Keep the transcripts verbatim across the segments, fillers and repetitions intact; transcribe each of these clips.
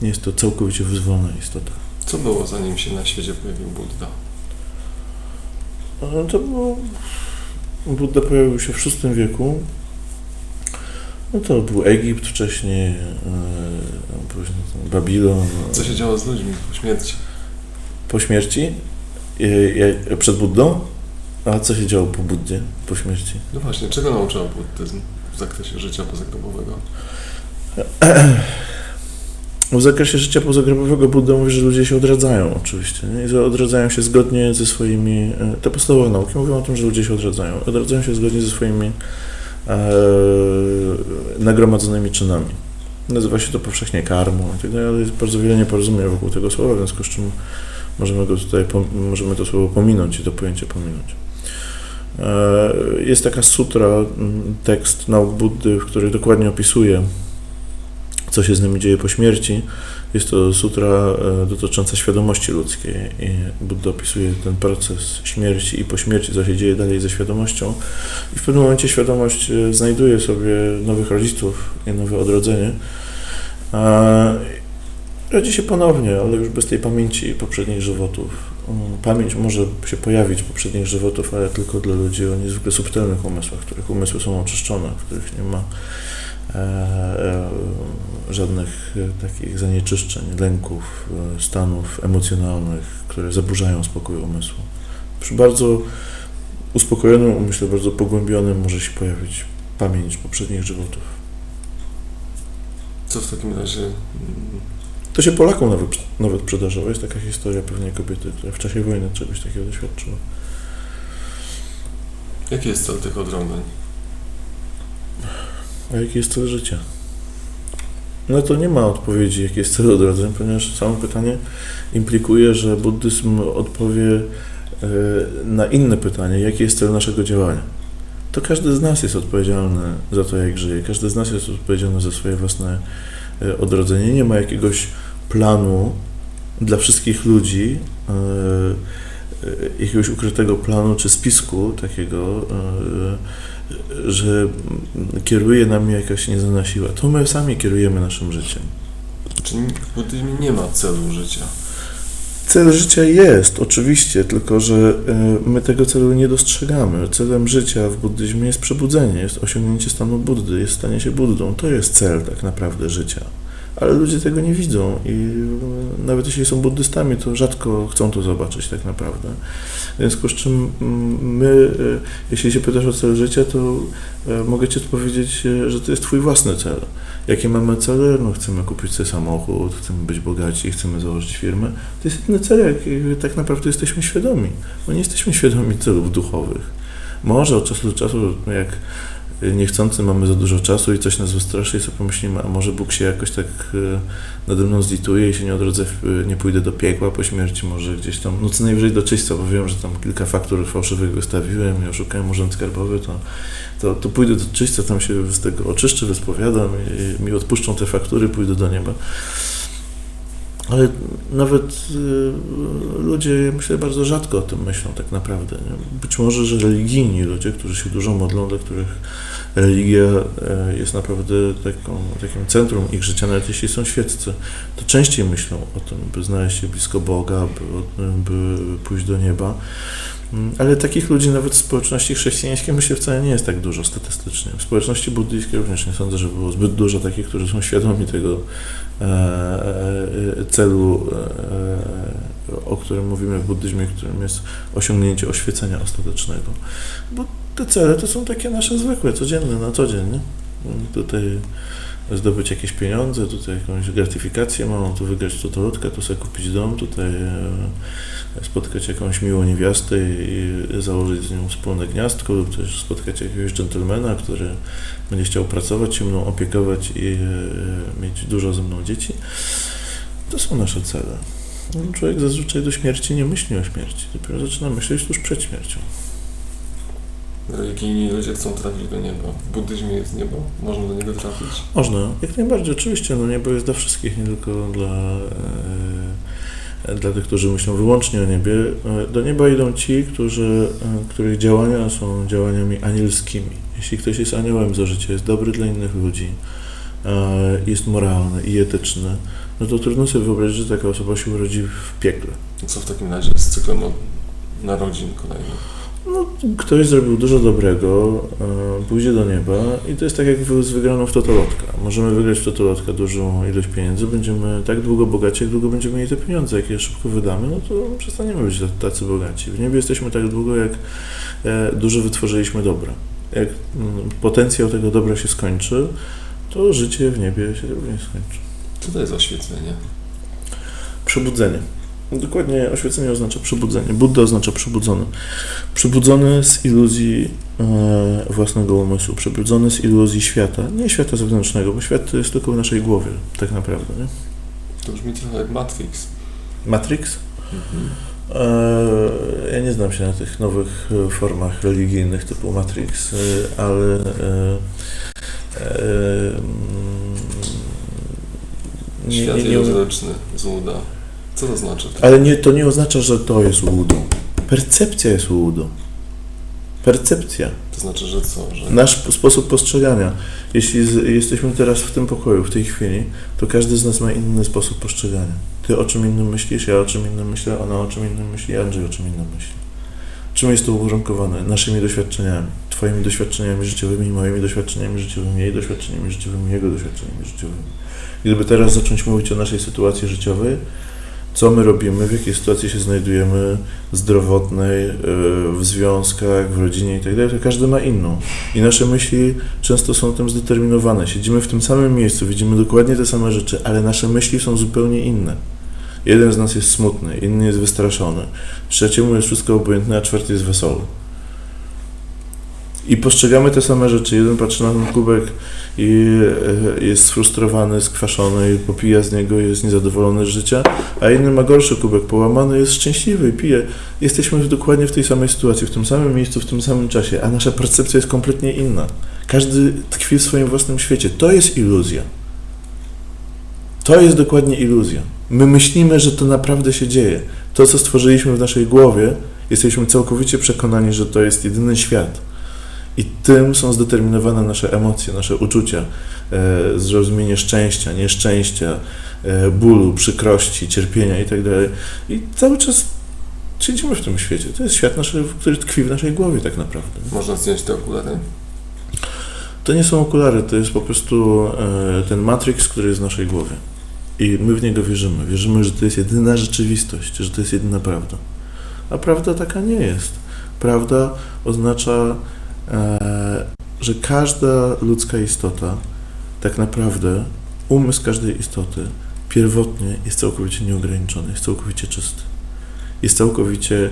Nie jest to całkowicie wyzwolona istota. Co było, zanim się na świecie pojawił Budda? No to było... Budda pojawił się w szóstym wieku. No to był Egipt wcześniej, yy, później Babilon. Co się działo z ludźmi po śmierci? Po śmierci? Yy, yy, przed Buddą? A co się działo po Buddzie, po śmierci? No właśnie, czego nauczał buddyzm w zakresie życia pozagrobowego? W zakresie życia pozagrobowego Budda mówi, że ludzie się odradzają oczywiście. Nie? I że odradzają się zgodnie ze swoimi... Te podstawowe nauki mówią o tym, że ludzie się odradzają. Odradzają się zgodnie ze swoimi e, nagromadzonymi czynami. Nazywa się to powszechnie karmą i tak dalej, ale jest bardzo wiele nieporozumień wokół tego słowa, w związku z czym możemy go tutaj, możemy to słowo pominąć i to pojęcie pominąć. E, jest taka sutra, tekst nauk Buddy, w której dokładnie opisuje, co się z nimi dzieje po śmierci. Jest to sutra dotycząca świadomości ludzkiej i Budda opisuje ten proces śmierci i po śmierci, co się dzieje dalej ze świadomością. I w pewnym momencie świadomość znajduje sobie nowych rodziców i nowe odrodzenie. Rodzi się ponownie, ale już bez tej pamięci poprzednich żywotów. Pamięć może się pojawić poprzednich żywotów, ale tylko dla ludzi o niezwykle subtelnych umysłach, których umysły są oczyszczone, w których nie ma E, e, żadnych e, takich zanieczyszczeń, lęków, e, stanów emocjonalnych, które zaburzają spokój umysłu. Przy bardzo uspokojonym umyśle, bardzo pogłębionym może się pojawić pamięć poprzednich żywotów. Co w takim razie? To się Polakom nawet, nawet przydarzyło. Jest taka historia pewnej kobiety, która w czasie wojny czegoś takiego doświadczyła. Jaki jest cel tych odrąbań? A jaki jest cel życia? No to nie ma odpowiedzi, jaki jest cel odrodzeń, ponieważ samo pytanie implikuje, że buddyzm odpowie na inne pytanie, jaki jest cel naszego działania. To każdy z nas jest odpowiedzialny za to, jak żyje. Każdy z nas jest odpowiedzialny za swoje własne odrodzenie. Nie ma jakiegoś planu dla wszystkich ludzi, jakiegoś ukrytego planu czy spisku takiego, że kieruje nami jakaś nieznana siła. To my sami kierujemy naszym życiem. Czyli w buddyzmie nie ma celu życia? Cel życia jest, oczywiście, tylko że my tego celu nie dostrzegamy. Celem życia w buddyzmie jest przebudzenie, jest osiągnięcie stanu Buddy, jest stanie się Buddą. To jest cel tak naprawdę życia. Ale ludzie tego nie widzą i nawet jeśli są buddystami, to rzadko chcą to zobaczyć tak naprawdę. W związku z czym my, jeśli się pytasz o cel życia, to mogę Ci odpowiedzieć, że to jest Twój własny cel. Jakie mamy cele? No chcemy kupić sobie samochód, chcemy być bogaci, chcemy założyć firmę. To jest jedyny cel, jak tak naprawdę jesteśmy świadomi. Bo nie jesteśmy świadomi celów duchowych. Może od czasu do czasu, jak niechcący mamy za dużo czasu i coś nas wystraszy i sobie pomyślimy, a może Bóg się jakoś tak nade mną zlituje i się nie odrodzę, nie pójdę do piekła po śmierci, może gdzieś tam, no co najwyżej do czyśćca, bo wiem, że tam kilka faktur fałszywych wystawiłem i oszukałem urząd skarbowy, to, to, to pójdę do czyśćca, tam się z tego oczyszczę, wyspowiadam i mi odpuszczą te faktury, pójdę do nieba. Ale nawet y, ludzie, myślę, bardzo rzadko o tym myślą tak naprawdę. Nie? Być może, że religijni ludzie, którzy się dużo modlą, dla których religia y, jest naprawdę taką, takim centrum ich życia, nawet jeśli są świeccy, to częściej myślą o tym, by znaleźć się blisko Boga, by, by pójść do nieba. Ale takich ludzi nawet w społeczności chrześcijańskiej, myślę, wcale nie jest tak dużo statystycznie. W społeczności buddyjskiej również nie sądzę, że było zbyt dużo takich, którzy są świadomi tego e, celu, e, o którym mówimy w buddyzmie, którym jest osiągnięcie oświecenia ostatecznego. Bo te cele to są takie nasze zwykłe, codzienne, na co dzień. Nie? Tutaj zdobyć jakieś pieniądze, tutaj jakąś gratyfikację małą, tu wygrać w totolotkę, tu sobie kupić dom, tutaj spotkać jakąś miłą niewiastę i założyć z nią wspólne gniazdko, lub też spotkać jakiegoś dżentelmena, który będzie chciał pracować, się mną opiekować i mieć dużo ze mną dzieci. To są nasze cele. Człowiek zazwyczaj do śmierci nie myśli o śmierci, dopiero zaczyna myśleć tuż przed śmiercią. Religijni ludzie chcą trafić do nieba. W buddyzmie jest niebo? Można do niego trafić? Można, jak najbardziej, oczywiście. No niebo jest dla wszystkich, nie tylko dla, e, dla tych, którzy myślą wyłącznie o niebie. Do nieba idą ci, którzy, których działania są działaniami anielskimi. Jeśli ktoś jest aniołem za życia, jest dobry dla innych ludzi, jest moralny i etyczny, no to trudno sobie wyobrazić, że taka osoba się urodzi w piekle. Co w takim razie z cyklem narodzin kolejnych? No, ktoś zrobił dużo dobrego, e, pójdzie do nieba i to jest tak jak z wygraną w totolotka. Możemy wygrać w totolotka dużą ilość pieniędzy, będziemy tak długo bogaci, jak długo będziemy mieli te pieniądze. Jak je szybko wydamy, no to przestaniemy być tacy bogaci. W niebie jesteśmy tak długo, jak e, dużo wytworzyliśmy dobra. Jak m, potencjał tego dobra się skończy, to życie w niebie się również skończy. Co to jest oświecenie? Przebudzenie. Dokładnie oświecenie oznacza przebudzenie. Buddha oznacza przebudzony. Przebudzony z iluzji e, własnego umysłu, przebudzony z iluzji świata, nie świata zewnętrznego, bo świat to jest tylko w naszej głowie, tak naprawdę. Nie? To brzmi trochę jak Matrix. Matrix? Mhm. E, ja nie znam się na tych nowych formach religijnych typu Matrix, e, ale e, e, nie, Świat nie, iluzoryczny z łuda. Co to znaczy? Ale nie, to nie oznacza, że to jest łudą. Percepcja jest łudą. Percepcja. To znaczy, że co? Że... Nasz sposób postrzegania. Jeśli z, jesteśmy teraz w tym pokoju, w tej chwili, to każdy z nas ma inny sposób postrzegania. Ty o czym innym myślisz, ja o czym innym myślę, ona o czym innym myśli, Andrzej o czym innym myśli. Czym jest to uwarunkowane? Naszymi doświadczeniami. Twoimi doświadczeniami życiowymi, moimi doświadczeniami życiowymi, jej doświadczeniami życiowymi, jego doświadczeniami życiowymi. Gdyby teraz zacząć mówić o naszej sytuacji życiowej, co my robimy, w jakiej sytuacji się znajdujemy, zdrowotnej, w związkach, w rodzinie itd., to każdy ma inną. I nasze myśli często są tym zdeterminowane. Siedzimy w tym samym miejscu, widzimy dokładnie te same rzeczy, ale nasze myśli są zupełnie inne. Jeden z nas jest smutny, inny jest wystraszony, trzeciemu jest wszystko obojętne, a czwarty jest wesoły. I postrzegamy te same rzeczy. Jeden patrzy na ten kubek i jest sfrustrowany, skwaszony i popija z niego, jest niezadowolony z życia, a inny ma gorszy kubek, połamany, jest szczęśliwy i pije. Jesteśmy dokładnie w tej samej sytuacji, w tym samym miejscu, w tym samym czasie, a nasza percepcja jest kompletnie inna. Każdy tkwi w swoim własnym świecie. To jest iluzja. To jest dokładnie iluzja. My myślimy, że to naprawdę się dzieje. To, co stworzyliśmy w naszej głowie, jesteśmy całkowicie przekonani, że to jest jedyny świat. I tym są zdeterminowane nasze emocje, nasze uczucia, e, zrozumienie szczęścia, nieszczęścia, e, bólu, przykrości, cierpienia itd. I cały czas siedzimy w tym świecie. To jest świat, naszy, który tkwi w naszej głowie tak naprawdę. Można zdjąć te okulary? To nie są okulary, to jest po prostu e, ten Matrix, który jest w naszej głowie. I my w niego wierzymy. Wierzymy, że to jest jedyna rzeczywistość, że to jest jedyna prawda. A prawda taka nie jest. Prawda oznacza, że każda ludzka istota, tak naprawdę umysł każdej istoty pierwotnie jest całkowicie nieograniczony, jest całkowicie czysty. Jest całkowicie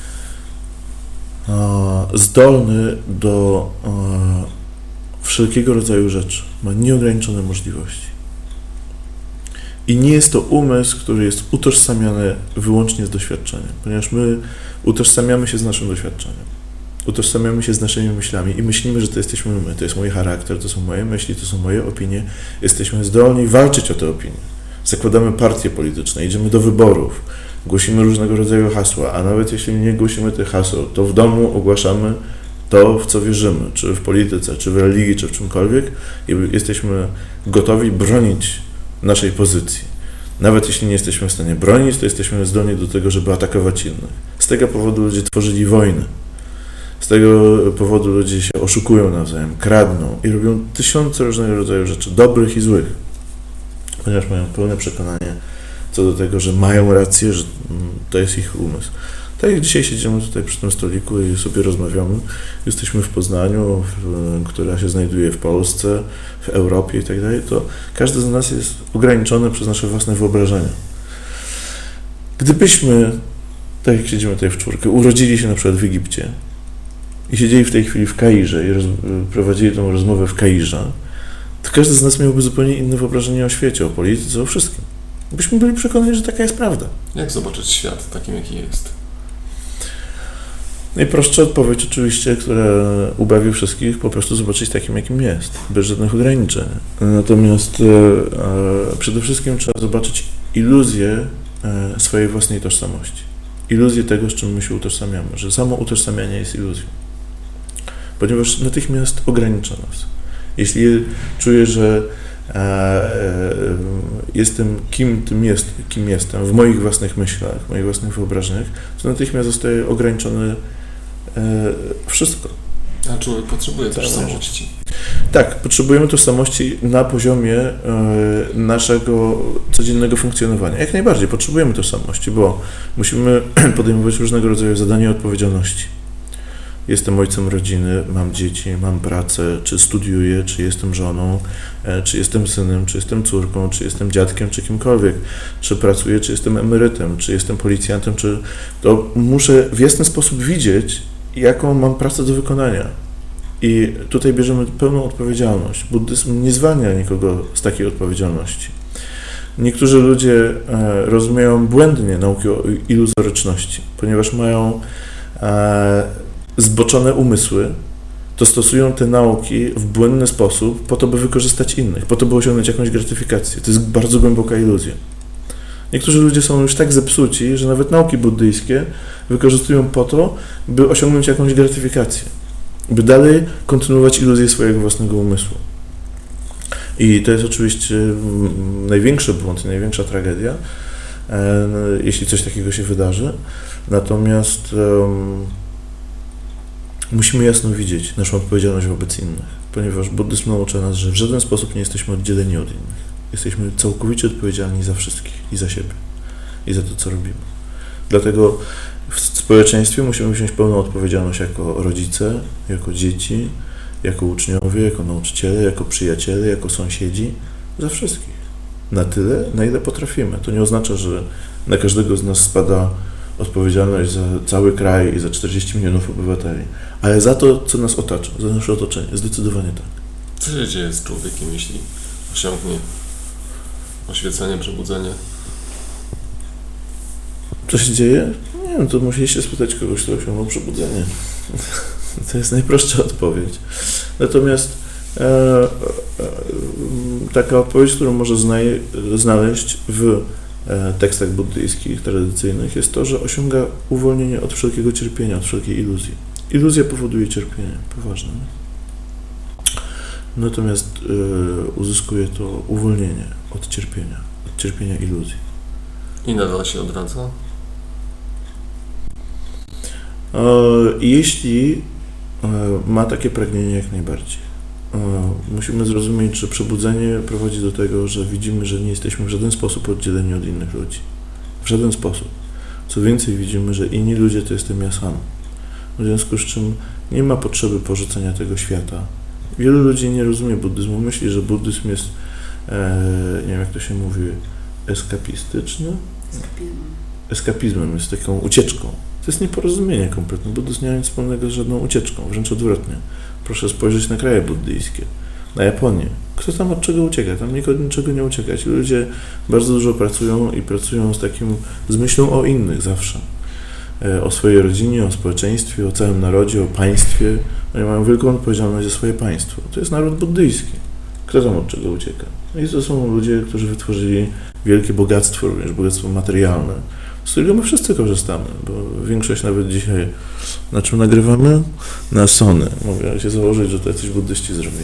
zdolny do wszelkiego rodzaju rzeczy. Ma nieograniczone możliwości. I nie jest to umysł, który jest utożsamiany wyłącznie z doświadczeniem, ponieważ my utożsamiamy się z naszym doświadczeniem. Utożsamiamy się z naszymi myślami i myślimy, że to jesteśmy my. To jest mój charakter, to są moje myśli, to są moje opinie. Jesteśmy zdolni walczyć o te opinie. Zakładamy partie polityczne, idziemy do wyborów, głosimy różnego rodzaju hasła, a nawet jeśli nie głosimy tych haseł, to w domu ogłaszamy to, w co wierzymy, czy w polityce, czy w religii, czy w czymkolwiek i jesteśmy gotowi bronić naszej pozycji. Nawet jeśli nie jesteśmy w stanie bronić, to jesteśmy zdolni do tego, żeby atakować innych. Z tego powodu ludzie tworzyli wojny. Z tego powodu ludzie się oszukują nawzajem, kradną i robią tysiące różnego rodzaju rzeczy, dobrych i złych, ponieważ mają pełne przekonanie co do tego, że mają rację, że to jest ich umysł. Tak jak dzisiaj siedzimy tutaj przy tym stoliku i sobie rozmawiamy, jesteśmy w Poznaniu, w, która się znajduje w Polsce, w Europie i tak dalej, to każdy z nas jest ograniczony przez nasze własne wyobrażenia. Gdybyśmy, tak jak siedzimy tutaj w czwórkę, urodzili się na przykład w Egipcie i siedzieli w tej chwili w Kairze i roz, prowadzili tę rozmowę w Kairze, to każdy z nas miałby zupełnie inne wyobrażenie o świecie, o polityce, o wszystkim. Byśmy byli przekonani, że taka jest prawda. Jak zobaczyć świat takim, jaki jest? Najprostsza odpowiedź oczywiście, która ubawi wszystkich, po prostu zobaczyć takim, jakim jest, bez żadnych ograniczeń. Natomiast e, przede wszystkim trzeba zobaczyć iluzję e, swojej własnej tożsamości. Iluzję tego, z czym my się utożsamiamy, że samo utożsamianie jest iluzją. Ponieważ natychmiast ogranicza nas. Jeśli czuję, że jestem kim tym jest, kim jestem, w moich własnych myślach, w moich własnych wyobrażeniach, to natychmiast zostaje ograniczone wszystko. A człowiek potrzebuje tożsamości. Tak, potrzebujemy tożsamości na poziomie naszego codziennego funkcjonowania. Jak najbardziej potrzebujemy tożsamości, bo musimy podejmować różnego rodzaju zadania i odpowiedzialności. Jestem ojcem rodziny, mam dzieci, mam pracę, czy studiuję, czy jestem żoną, czy jestem synem, czy jestem córką, czy jestem dziadkiem, czy kimkolwiek, czy pracuję, czy jestem emerytem, czy jestem policjantem, czy to muszę w jasny sposób widzieć, jaką mam pracę do wykonania. I tutaj bierzemy pełną odpowiedzialność. Buddyzm nie zwalnia nikogo z takiej odpowiedzialności. Niektórzy ludzie rozumieją błędnie nauki o iluzoryczności, ponieważ mają zboczone umysły, to stosują te nauki w błędny sposób po to, by wykorzystać innych, po to, by osiągnąć jakąś gratyfikację. To jest bardzo głęboka iluzja. Niektórzy ludzie są już tak zepsuci, że nawet nauki buddyjskie wykorzystują po to, by osiągnąć jakąś gratyfikację, by dalej kontynuować iluzję swojego własnego umysłu. I to jest oczywiście największy błąd, największa tragedia, jeśli coś takiego się wydarzy. Natomiast um, musimy jasno widzieć naszą odpowiedzialność wobec innych, ponieważ buddyzm naucza nas, że w żaden sposób nie jesteśmy oddzieleni od innych. Jesteśmy całkowicie odpowiedzialni za wszystkich i za siebie, i za to, co robimy. Dlatego w społeczeństwie musimy wziąć pełną odpowiedzialność jako rodzice, jako dzieci, jako uczniowie, jako nauczyciele, jako przyjaciele, jako sąsiedzi, za wszystkich. Na tyle, na ile potrafimy. To nie oznacza, że na każdego z nas spada odpowiedzialność za cały kraj i za czterdzieści milionów obywateli, ale za to, co nas otacza, za nasze otoczenie, zdecydowanie tak. Co się dzieje z człowiekiem, jeśli osiągnie oświecenie, przebudzenie? Co się dzieje? Nie wiem, to musieliście spytać kogoś, kto osiągnął przebudzenie. To jest najprostsza odpowiedź. Natomiast e, e, taka odpowiedź, którą może znaj- znaleźć w e, tekstach buddyjskich, tradycyjnych, jest to, że osiąga uwolnienie od wszelkiego cierpienia, od wszelkiej iluzji. Iluzja powoduje cierpienie, poważne. Natomiast e, uzyskuje to uwolnienie od cierpienia, od cierpienia iluzji. I nadal się odradza? E, jeśli e, ma takie pragnienie, jak najbardziej. E, musimy zrozumieć, że przebudzenie prowadzi do tego, że widzimy, że nie jesteśmy w żaden sposób oddzieleni od innych ludzi. W żaden sposób. Co więcej, widzimy, że inni ludzie to jestem ja sam. W związku z czym nie ma potrzeby porzucenia tego świata. Wielu ludzi nie rozumie buddyzmu. Myśli, że buddyzm jest, e, nie wiem jak to się mówi, eskapistyczny? Eskapizmem. Eskapizmem, jest taką ucieczką. To jest nieporozumienie kompletne. Buddyzm nie ma nic wspólnego z żadną ucieczką, wręcz odwrotnie. Proszę spojrzeć na kraje buddyjskie, na Japonię. Kto tam od czego ucieka? Tam nikt od niczego nie ucieka. Ci ludzie bardzo dużo pracują i pracują z takim, z myślą o innych zawsze. O swojej rodzinie, o społeczeństwie, o całym narodzie, o państwie. Oni mają wielką odpowiedzialność za swoje państwo. To jest naród buddyjski. Kto tam od czego ucieka? I to są ludzie, którzy wytworzyli wielkie bogactwo, również bogactwo materialne, z którego my wszyscy korzystamy, bo większość nawet dzisiaj, na czym nagrywamy? Na Sony. Mogę się założyć, że to jacyś buddyści zrobili.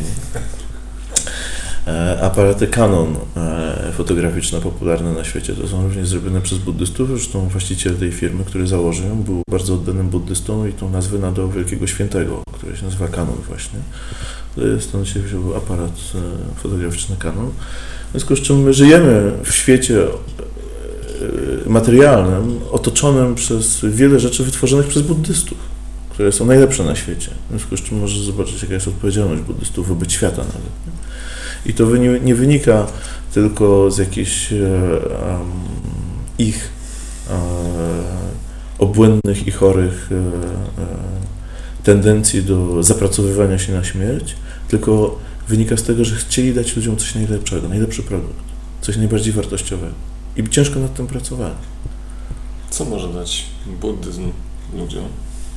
E, aparaty Canon e, fotograficzne, popularne na świecie, to są również zrobione przez buddystów. Zresztą właściciel tej firmy, który założył ją, był bardzo oddanym buddystą i tą nazwę nadał wielkiego świętego, który się nazywa Canon właśnie. Stąd się wziął aparat e, fotograficzny Canon. W związku z czym my żyjemy w świecie materialnym, otoczonym przez wiele rzeczy wytworzonych przez buddystów, które są najlepsze na świecie. W związku z czym możesz zobaczyć, jaka jest odpowiedzialność buddystów wobec świata nawet. Nie? I to nie wynika tylko z jakichś um, ich um, obłędnych i chorych um, tendencji do zapracowywania się na śmierć, tylko wynika z tego, że chcieli dać ludziom coś najlepszego, najlepszy produkt, coś najbardziej wartościowego. I ciężko nad tym pracowali. Co może dać buddyzm ludziom?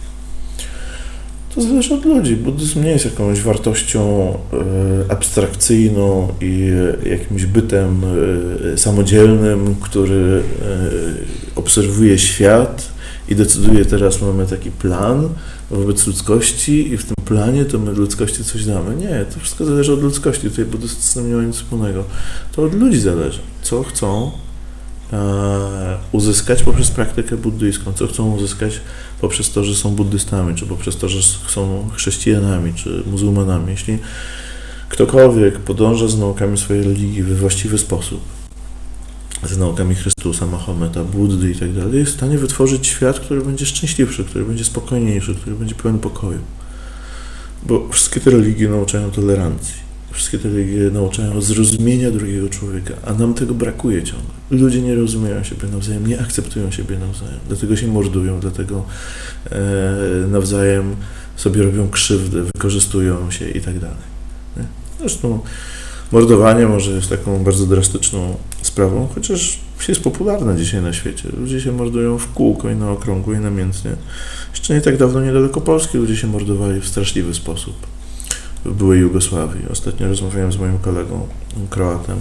To zależy od ludzi. Buddyzm nie jest jakąś wartością e, abstrakcyjną i e, jakimś bytem e, samodzielnym, który e, obserwuje świat i decyduje teraz, mamy taki plan wobec ludzkości i w tym planie to my ludzkości coś damy. Nie, to wszystko zależy od ludzkości, tutaj buddyści z tym nie ma nic wspólnego. To od ludzi zależy, co chcą e, uzyskać poprzez praktykę buddyjską, co chcą uzyskać poprzez to, że są buddystami, czy poprzez to, że są chrześcijanami, czy muzułmanami. Jeśli ktokolwiek podąża z naukami swojej religii we właściwy sposób, z naukami Chrystusa, Mahometa, Buddy i tak dalej, jest w stanie wytworzyć świat, który będzie szczęśliwszy, który będzie spokojniejszy, który będzie pełen pokoju. Bo wszystkie te religie nauczają tolerancji, wszystkie te religie nauczają zrozumienia drugiego człowieka, a nam tego brakuje ciągle. Ludzie nie rozumieją siebie nawzajem, nie akceptują siebie nawzajem, dlatego się mordują, dlatego e, nawzajem sobie robią krzywdę, wykorzystują się i tak dalej. Nie? Zresztą mordowanie może jest taką bardzo drastyczną sprawą, chociaż jest popularne dzisiaj na świecie. Ludzie się mordują w kółko i na okrągło i namiętnie. Jeszcze nie tak dawno, niedaleko Polski, ludzie się mordowali w straszliwy sposób w byłej Jugosławii. Ostatnio rozmawiałem z moim kolegą Kroatem,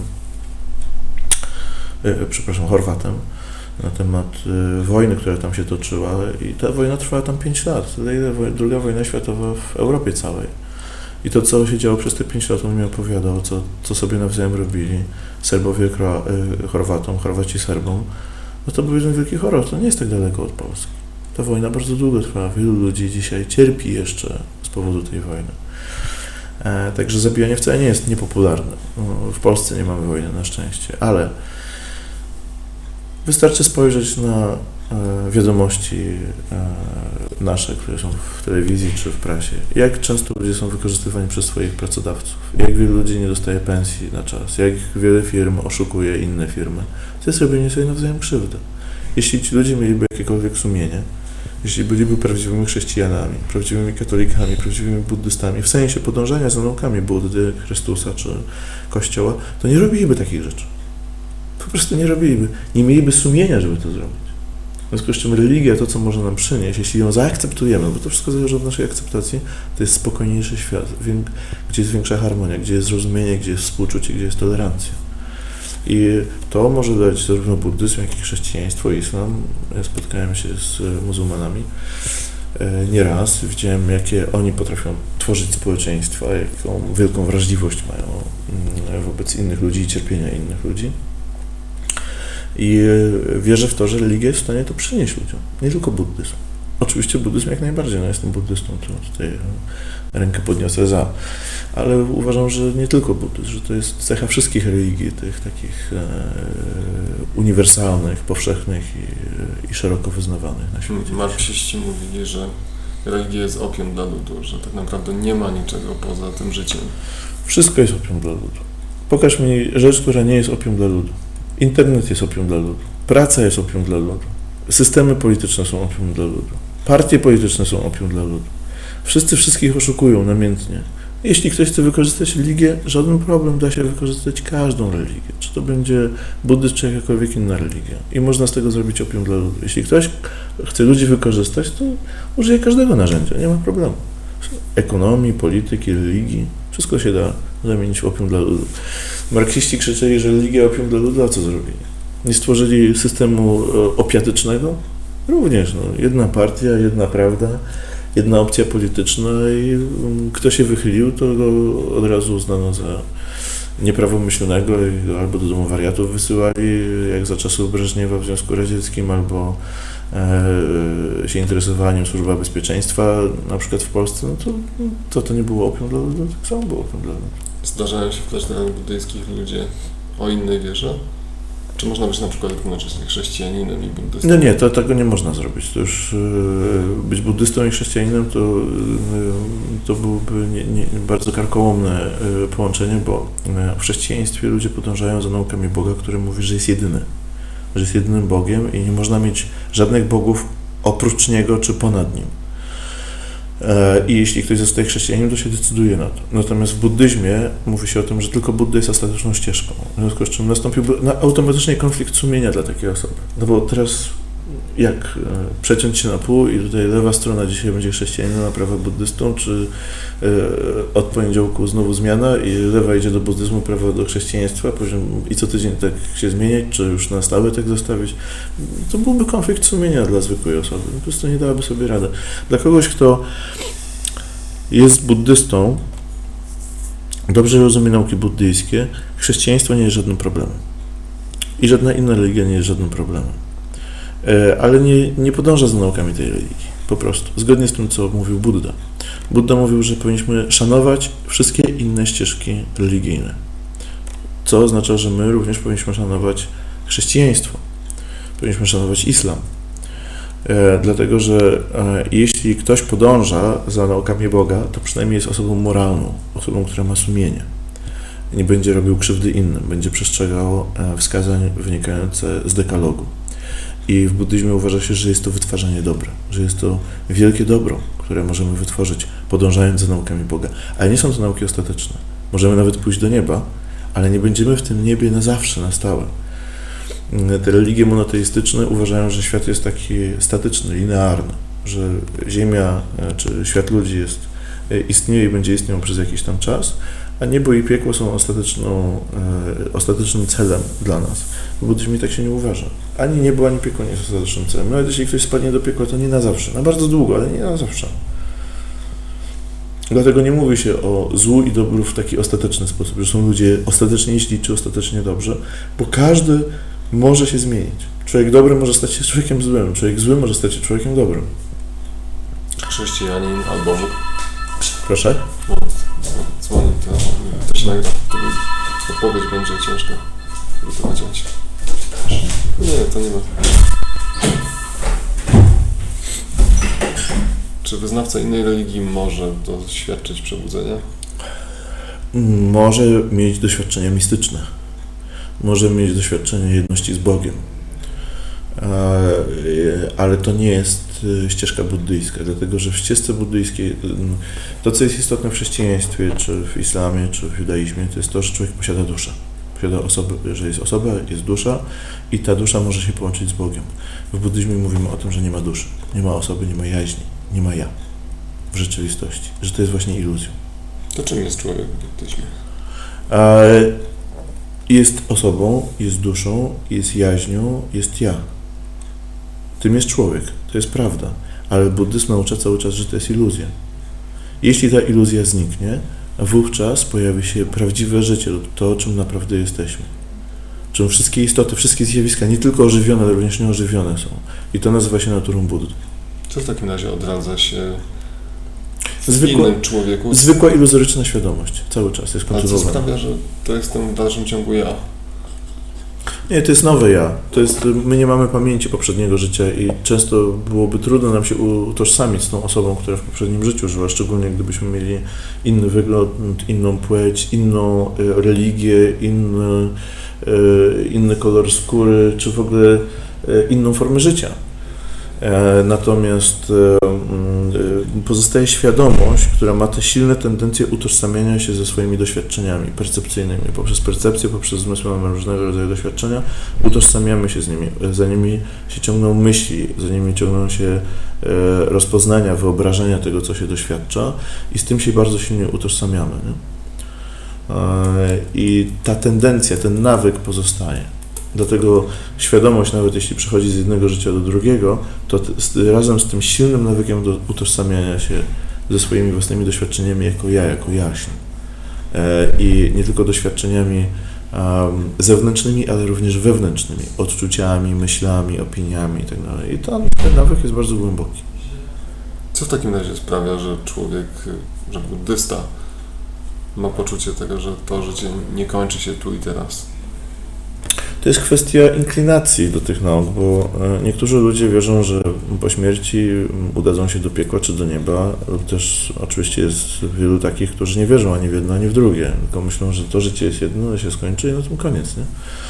e, przepraszam, Chorwatem, na temat e, wojny, która tam się toczyła i ta wojna trwała tam pięć lat. Tyle ile druga wojna światowa w Europie całej. I to, co się działo przez te pięć lat, on mi opowiadał, co, co sobie nawzajem robili Serbowie Kro, y, Chorwatom, Chorwaci Serbom, no to był jeden wielki horror, to nie jest tak daleko od Polski. Ta wojna bardzo długo trwa, wielu ludzi dzisiaj cierpi jeszcze z powodu tej wojny. E, także zabijanie wcale nie jest niepopularne. No, w Polsce nie mamy wojny na szczęście, ale wystarczy spojrzeć na e, wiadomości e, nasze, które są w telewizji czy w prasie. Jak często ludzie są wykorzystywani przez swoich pracodawców, jak wielu ludzi nie dostaje pensji na czas, jak wiele firm oszukuje inne firmy. To jest robienie sobie nawzajem krzywdy. Jeśli ci ludzie mieliby jakiekolwiek sumienie, jeśli byliby prawdziwymi chrześcijanami, prawdziwymi katolikami, prawdziwymi buddystami, w sensie podążania za naukami Buddy, Chrystusa czy Kościoła, to nie robiliby takich rzeczy. Po prostu nie robiliby. Nie mieliby sumienia, żeby to zrobić. W związku z czym religia, to co może nam przynieść, jeśli ją zaakceptujemy, bo to wszystko zależy od naszej akceptacji, to jest spokojniejszy świat, gdzie jest większa harmonia, gdzie jest zrozumienie, gdzie jest współczucie, gdzie jest tolerancja. I to może dać zarówno buddyzm, jak i chrześcijaństwo, islam. Ja spotkałem się z muzułmanami nieraz, widziałem, jakie oni potrafią tworzyć społeczeństwa, jaką wielką wrażliwość mają wobec innych ludzi i cierpienia innych ludzi. I wierzę w to, że religia jest w stanie to przynieść ludziom, nie tylko buddyzm. Oczywiście buddyzm jak najbardziej, no jestem buddystą, to tutaj rękę podniosę za, ale uważam, że nie tylko buddyzm, że to jest cecha wszystkich religii, tych takich e, uniwersalnych, powszechnych i, i szeroko wyznawanych na świecie. Marksiści mówili, że religia jest opium dla ludu, że tak naprawdę nie ma niczego poza tym życiem. Wszystko jest opium dla ludu. Pokaż mi rzecz, która nie jest opium dla ludu. Internet jest opium dla ludu, praca jest opium dla ludu, systemy polityczne są opium dla ludu, partie polityczne są opium dla ludu. Wszyscy wszystkich oszukują namiętnie. Jeśli ktoś chce wykorzystać religię, żaden problem, da się wykorzystać każdą religię, czy to będzie buddyzm, czy jakakolwiek inna religia. I można z tego zrobić opium dla ludu. Jeśli ktoś chce ludzi wykorzystać, to użyje każdego narzędzia, nie ma problemu. Ekonomii, polityki, religii, wszystko się da zamienić w opium dla ludu. Marksiści krzyczeli, że religia opium dla ludu, a co zrobili? Nie stworzyli systemu opiatycznego? Również, no, jedna partia, jedna prawda, jedna opcja polityczna i kto się wychylił, to go od razu uznano za nieprawomyślnego i go albo do domu wariatów wysyłali, jak za czasów Breżniewa w Związku Radzieckim, albo e, się interesowali nim Służba Bezpieczeństwa, na przykład w Polsce, no to to, to nie było opium dla ludu, tak samo było opium dla ludu. Zdarzają się w klasztorach buddyjskich ludzie o innej wierze? Czy można być na przykład równocześnie chrześcijaninem i buddystą? No nie, to tego nie można zrobić. To już yy, być buddystą i chrześcijaninem to, yy, to byłoby nie, nie, bardzo karkołomne yy, połączenie, bo yy, w chrześcijaństwie ludzie podążają za naukami Boga, który mówi, że jest jedyny, że jest jedynym Bogiem i nie można mieć żadnych bogów oprócz Niego czy ponad Nim. I jeśli ktoś zostaje chrześcijaninem, to się decyduje na to. Natomiast w buddyzmie mówi się o tym, że tylko Budda jest ostateczną ścieżką. W związku z czym nastąpiłby automatycznie konflikt sumienia dla takiej osoby. No bo teraz jak przeciąć się na pół i tutaj lewa strona dzisiaj będzie chrześcijaninem, a prawa buddystą, czy od poniedziałku znowu zmiana i lewa idzie do buddyzmu, prawa do chrześcijaństwa, i co tydzień tak się zmieniać, czy już na stałe tak zostawić, to byłby konflikt sumienia dla zwykłej osoby. Po prostu nie dałaby sobie rady. Dla kogoś, kto jest buddystą, dobrze rozumie nauki buddyjskie, chrześcijaństwo nie jest żadnym problemem. I żadna inna religia nie jest żadnym problemem. Ale nie, nie podąża za naukami tej religii, po prostu. Zgodnie z tym, co mówił Budda. Budda mówił, że powinniśmy szanować wszystkie inne ścieżki religijne. Co oznacza, że my również powinniśmy szanować chrześcijaństwo. Powinniśmy szanować islam. E, dlatego, że e, jeśli ktoś podąża za naukami Boga, to przynajmniej jest osobą moralną, osobą, która ma sumienie. Nie będzie robił krzywdy innym, będzie przestrzegał e, wskazań wynikających z dekalogu. I w buddyzmie uważa się, że jest to wytwarzanie dobra, że jest to wielkie dobro, które możemy wytworzyć, podążając za naukami Boga. Ale nie są to nauki ostateczne. Możemy nawet pójść do nieba, ale nie będziemy w tym niebie na zawsze, na stałe. Te religie monoteistyczne uważają, że świat jest taki statyczny, linearny, że Ziemia czy świat ludzi jest, istnieje i będzie istniał przez jakiś tam czas, a niebo i piekło są ostateczną, e, ostatecznym celem dla nas. W buddyzmie tak się nie uważa. Ani niebo, ani piekło nie jest ostatecznym celem. Nawet jeśli ktoś spadnie do piekła, to nie na zawsze. Na bardzo długo, ale nie na zawsze. Dlatego nie mówi się o złu i dobru w taki ostateczny sposób, że są ludzie ostatecznie źli czy ostatecznie dobrzy, bo każdy może się zmienić. Człowiek dobry może stać się człowiekiem złym, człowiek zły może stać się człowiekiem dobrym. Chrześcijanin albo Bóg. Proszę? Dzwoni, to, to się nagra. To odpowiedź będzie ciężka, żeby to wyciąć. Nie, to nie ma. Czy wyznawca innej religii może doświadczyć przebudzenia? Może mieć doświadczenia mistyczne. Może mieć doświadczenie jedności z Bogiem. Ale to nie jest ścieżka buddyjska, dlatego że w ścieżce buddyjskiej to, co jest istotne w chrześcijaństwie, czy w islamie, czy w judaizmie, to jest to, że człowiek posiada duszę. Posiada osobę, że jest osoba, jest dusza i ta dusza może się połączyć z Bogiem. W buddyzmie mówimy o tym, że nie ma duszy, nie ma osoby, nie ma jaźni, nie ma ja w rzeczywistości, że to jest właśnie iluzją. To czym jest człowiek w buddyzmie? Jest osobą, jest duszą, jest jaźnią, jest ja. Tym jest człowiek, to jest prawda, ale buddyzm naucza cały czas, że to jest iluzja. Jeśli ta iluzja zniknie, wówczas pojawi się prawdziwe życie lub to, czym naprawdę jesteśmy. Czym wszystkie istoty, wszystkie zjawiska, nie tylko ożywione, ale również nieożywione są. I to nazywa się naturą Buddy. Co w takim razie odradza się w zwykła, innym człowieku? Zwykła iluzoryczna świadomość, cały czas jest kontynuowana. Ale co sprawia, że to jest ten w dalszym ciągu ja? Nie, to jest nowe ja. To jest, my nie mamy pamięci poprzedniego życia i często byłoby trudno nam się utożsamić z tą osobą, która w poprzednim życiu żyła, szczególnie gdybyśmy mieli inny wygląd, inną płeć, inną religię, inny, inny kolor skóry, czy w ogóle inną formę życia. Natomiast pozostaje świadomość, która ma te silne tendencje utożsamiania się ze swoimi doświadczeniami percepcyjnymi. Poprzez percepcję, poprzez zmysły mamy różnego rodzaju doświadczenia, utożsamiamy się z nimi. Za nimi się ciągną myśli, za nimi ciągną się rozpoznania, wyobrażenia tego, co się doświadcza i z tym się bardzo silnie utożsamiamy. Nie? I ta tendencja, ten nawyk pozostaje. Dlatego świadomość, nawet jeśli przechodzi z jednego życia do drugiego, to t- razem z tym silnym nawykiem do utożsamiania się ze swoimi własnymi doświadczeniami jako ja, jako jaźń. E, I nie tylko doświadczeniami um, zewnętrznymi, ale również wewnętrznymi, odczuciami, myślami, opiniami itd. I ten, ten nawyk jest bardzo głęboki. Co w takim razie sprawia, że człowiek, że buddysta ma poczucie tego, że to życie nie kończy się tu i teraz? To jest kwestia inklinacji do tych nauk, bo niektórzy ludzie wierzą, że po śmierci udadzą się do piekła czy do nieba, lub też oczywiście jest wielu takich, którzy nie wierzą ani w jedno, ani w drugie, tylko myślą, że to życie jest jedno, się skończy i na tym koniec, nie?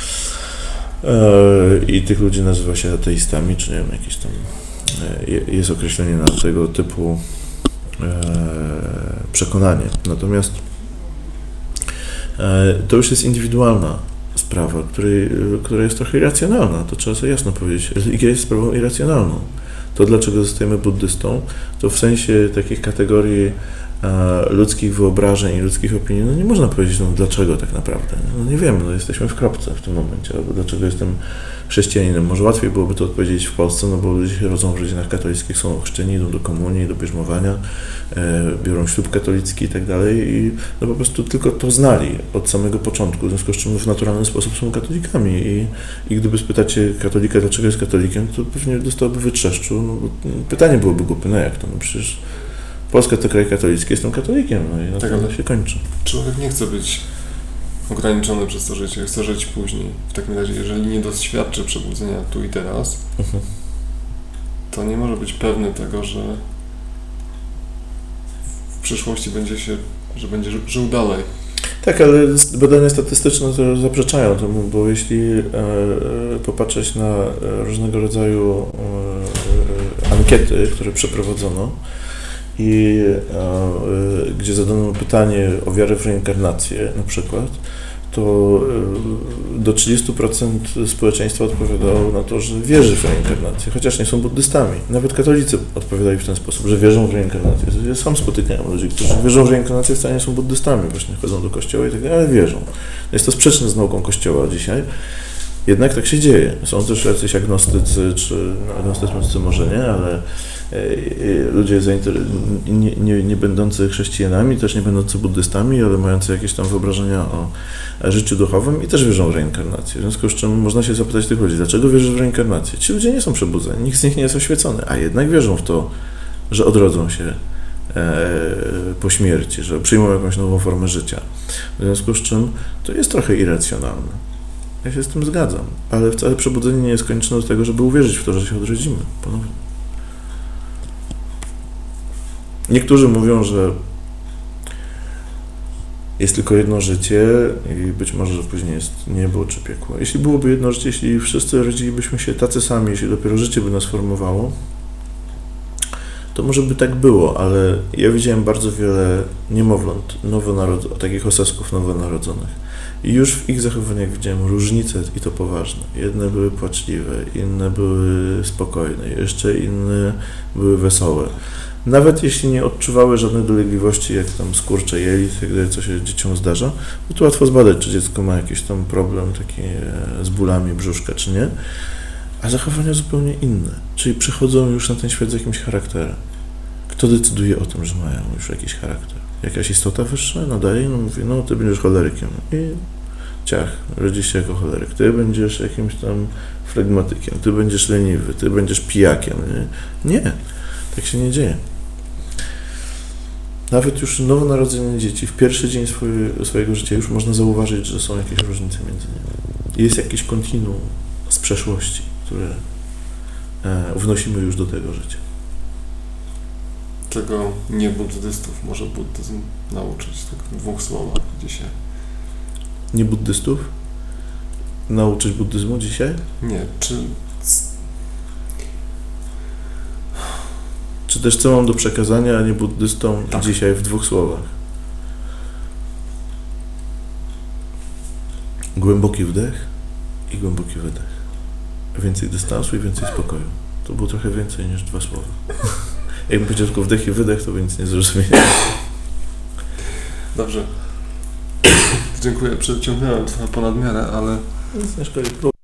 I tych ludzi nazywa się ateistami, czy nie wiem, jakieś tam jest określenie na tego typu przekonanie. Natomiast to już jest indywidualna sprawa, której, która jest trochę irracjonalna, to trzeba sobie jasno powiedzieć. Religia jest sprawą irracjonalną. To, dlaczego zostajemy buddystą, to w sensie takich kategorii a, ludzkich wyobrażeń i ludzkich opinii, no nie można powiedzieć, no dlaczego tak naprawdę. No nie wiemy, no jesteśmy w kropce w tym momencie, albo dlaczego jestem chrześcijaninem. Może łatwiej byłoby to odpowiedzieć w Polsce, no bo ludzie się rodzą w rodzinach katolickich, są chrzczeni, idą do komunii, do bierzmowania, e, biorą ślub katolicki i tak dalej i no po prostu tylko to znali od samego początku, w związku z czym w naturalny sposób są katolikami i, i gdyby spytacie katolika, dlaczego jest katolikiem, to pewnie dostałby wytrzeszczu. No, pytanie byłoby głupie, no jak to, no przecież Polska to kraj katolicki, jestem katolikiem, no i na tak, to się kończy. Człowiek nie chce być ograniczony przez to życie, chce żyć później. W takim razie, jeżeli nie doświadczy przebudzenia tu i teraz, uh-huh. to nie może być pewny tego, że w przyszłości będzie się, że będzie żył dalej. Tak, ale badania statystyczne to zaprzeczają temu, bo jeśli e, popatrzeć na różnego rodzaju e, ankiety, które przeprowadzono, i e, gdzie zadano pytanie o wiarę w reinkarnację na przykład, to e, do trzydzieści procent społeczeństwa odpowiadało na to, że wierzy w reinkarnację, chociaż nie są buddystami. Nawet katolicy odpowiadali w ten sposób, że wierzą w reinkarnację. Ja sam spotykałem ludzi, którzy wierzą w reinkarnację, wcale nie są buddystami, właśnie chodzą do kościoła i tak dalej, ale wierzą. Jest to sprzeczne z nauką kościoła dzisiaj. Jednak tak się dzieje. Są też jacyś agnostycy, czy agnostycy może nie, ale ludzie nie, nie, nie będący chrześcijanami, też nie będący buddystami, ale mający jakieś tam wyobrażenia o życiu duchowym i też wierzą w reinkarnację. W związku z czym można się zapytać tych ludzi, dlaczego wierzysz w reinkarnację? Ci ludzie nie są przebudzeni, nikt z nich nie jest oświecony, a jednak wierzą w to, że odrodzą się po śmierci, że przyjmą jakąś nową formę życia. W związku z czym to jest trochę irracjonalne. Ja się z tym zgadzam, ale wcale przebudzenie nie jest konieczne do tego, żeby uwierzyć w to, że się odrodzimy ponownie. Niektórzy mówią, że jest tylko jedno życie i być może, że później jest niebo czy piekło. Jeśli byłoby jedno życie, jeśli wszyscy rodzilibyśmy się tacy sami, jeśli dopiero życie by nas formowało, to może by tak było, ale ja widziałem bardzo wiele niemowląt, nowonarodzonych, takich osesków nowonarodzonych. I już w ich zachowaniach widziałem różnice i to poważne. Jedne były płaczliwe, inne były spokojne, jeszcze inne były wesołe. Nawet jeśli nie odczuwały żadnej dolegliwości, jak tam skurcze jelit, gdy co się dzieciom zdarza, to tu łatwo zbadać, czy dziecko ma jakiś tam problem taki z bólami brzuszka, czy nie. A zachowania zupełnie inne, czyli przychodzą już na ten świat z jakimś charakterem. Kto decyduje o tym, że mają już jakiś charakter? Jakaś istota wyższa nadaje, no mówi, no ty będziesz cholerykiem i ciach, rodzisz się jako choleryk, ty będziesz jakimś tam flegmatykiem, ty będziesz leniwy, ty będziesz pijakiem, nie? Nie, tak się nie dzieje. Nawet już nowonarodzone dzieci w pierwszy dzień swoje, swojego życia już można zauważyć, że są jakieś różnice między nimi. Jest jakieś kontinuum z przeszłości, które e, wnosimy już do tego życia. Czego nie buddystów może buddyzm nauczyć? Tak w dwóch słowach dzisiaj. Nie buddystów? Nauczyć buddyzmu dzisiaj? Nie, czy... Czy też co mam do przekazania, a nie buddystom tak. dzisiaj w dwóch słowach? Głęboki wdech i głęboki wydech. Więcej dystansu i więcej spokoju. To było trochę więcej niż dwa słowa. Jakbym powiedział tylko wdech i wydech, to by nic nie zrozumieli. Dobrze. Dziękuję. Przeciągnąłem trochę ponad miarę, ale... Nic nie szkodzi.